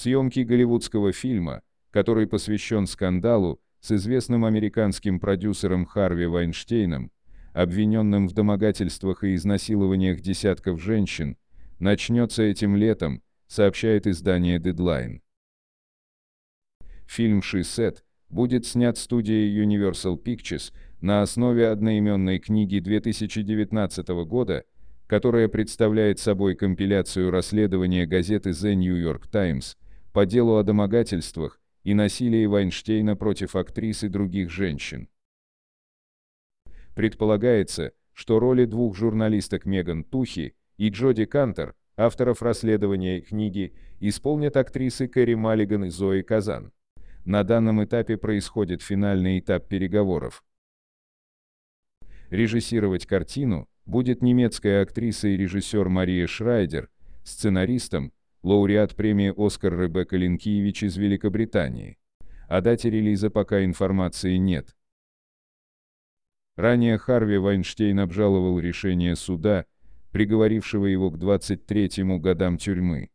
Съемки голливудского фильма, который посвящен скандалу с известным американским продюсером Харви Вайнштейном, обвиненным в домогательствах и изнасилованиях десятков женщин, начнется этим летом, сообщает издание Deadline. Фильм «She Said» будет снят студией Universal Pictures на основе одноименной книги 2019 года, которая представляет собой компиляцию расследования газеты The New York Times по делу о домогательствах и насилии Вайнштейна против актрис и других женщин. Предполагается, что роли двух журналисток Меган Тухи и Джоди Кантер, авторов расследования книги, исполнят актрисы Кэрри Маллиган и Зои Казан. На данном этапе происходит финальный этап переговоров. Режиссировать картину будет немецкая актриса и режиссер Мария Шрайдер, сценаристом лауреат премии «Оскар» Ребекка Линкевич из Великобритании. О дате релиза пока информации нет. Ранее Харви Вайнштейн обжаловал решение суда, приговорившего его к 23 годам тюрьмы.